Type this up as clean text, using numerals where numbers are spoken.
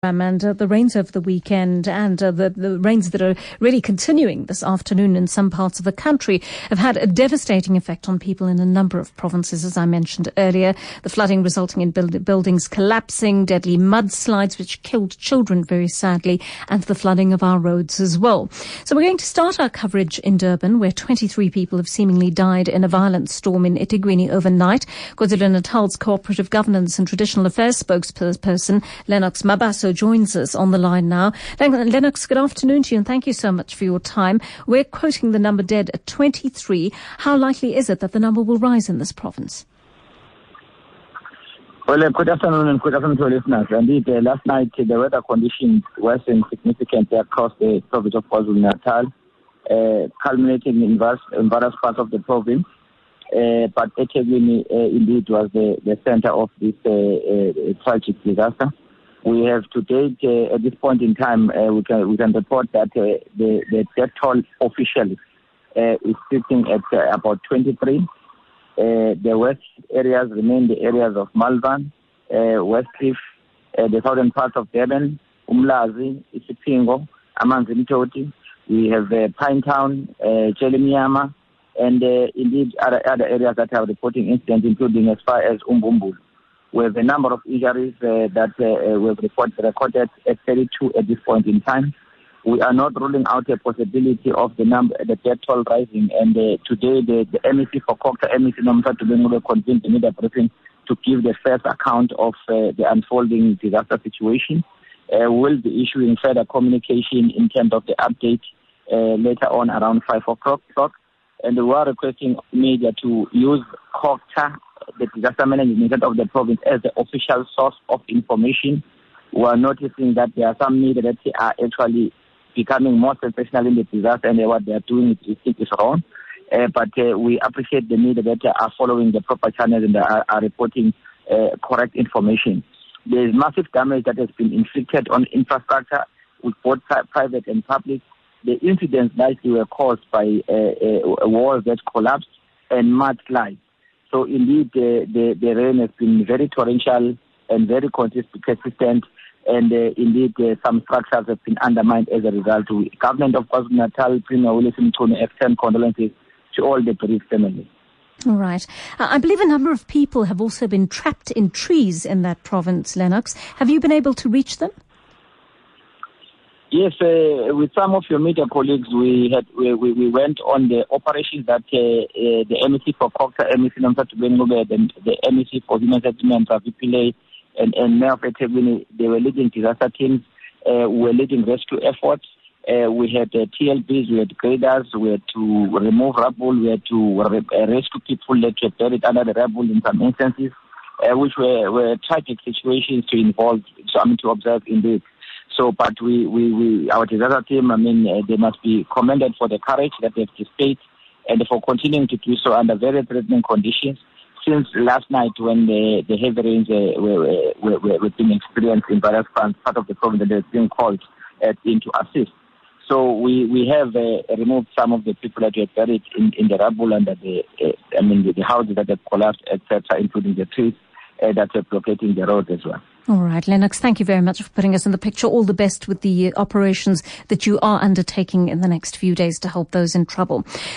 And the rains over the weekend and the rains that are really continuing this afternoon in some parts of the country have had a devastating effect on people in a number of provinces, as I mentioned earlier. The flooding resulting in buildings collapsing, deadly mudslides which killed children very sadly, and the flooding of our roads as well. So we're going to start our coverage in Durban, where 23 people have seemingly died in a violent storm in eThekwini overnight. KwaZulu-Natal's Cooperative Governance and Traditional Affairs spokesperson, Lennox Mabaso, joins us on the line now. Lennox, good afternoon to you, and thank you so much for your time. We're quoting the number dead at 23. How likely is it that the number will rise in this province? Well, good afternoon and good afternoon to listeners. Indeed, last night the weather conditions worsened significantly across the province of KwaZulu-Natal, culminating in various parts of the province. But eThekwini indeed was the center of this tragic disaster. We have to date, at this point in time, we can report that the death toll officially is sitting at about 23. The west areas remain the areas of Malvan, Westcliff, the southern parts of Durban, Umlazi, Isipingo, Amanzimtoti. We have Pinetown, Chelimiyama, and indeed other areas that are reporting incidents, including as far as Umbumbulu. We have a number of injuries that we've recorded at 32 at this point in time. We are not ruling out a possibility of the death toll rising. And today, the MEC for Kokta, MEC Nomsa will convene the media briefing to give the first account of the unfolding disaster situation. We'll be issuing further communication in terms of the update later on around 5 o'clock. And we are requesting media to use Kokta, the disaster management of the province, as the official source of information. We are noticing that there are some media that are actually becoming more sensational in the disaster, and what they are doing is wrong. But we appreciate the media that are following the proper channels and are reporting correct information. There is massive damage that has been inflicted on infrastructure with both private and public. The incidents likely were caused by walls that collapsed and mudslides. So indeed, the rain has been very torrential and very consistent, and indeed some structures have been undermined as a result. The government of KwaZulu-Natal, Premier Willis Mtoni, extend condolences to all the bereaved families. All right. I believe a number of people have also been trapped in trees in that province, Lennox. Have you been able to reach them? Yes, with some of your media colleagues, we went on the operations that the MEC for Kokta, MEC Nomsa Tubengube, and the MEC for Human Settlements, VPLA, and Mayor of eThekwini, they were leading disaster teams. We were leading rescue efforts. We had TLBs, we had graders, we had to remove rubble, we had to rescue people that were buried under the rubble in some instances, which were tragic situations to observe indeed. So, but our disaster team, they must be commended for the courage that they've displayed and for continuing to do so under very threatening conditions since last night when the heavy rains were being experienced in various parts of the province that have been called in to assist. So we have removed some of the people that were buried in the rubble under the houses that have collapsed, etc., including the trees that are blocking the road as well. All right, Lennox, thank you very much for putting us in the picture. All the best with the operations that you are undertaking in the next few days to help those in trouble.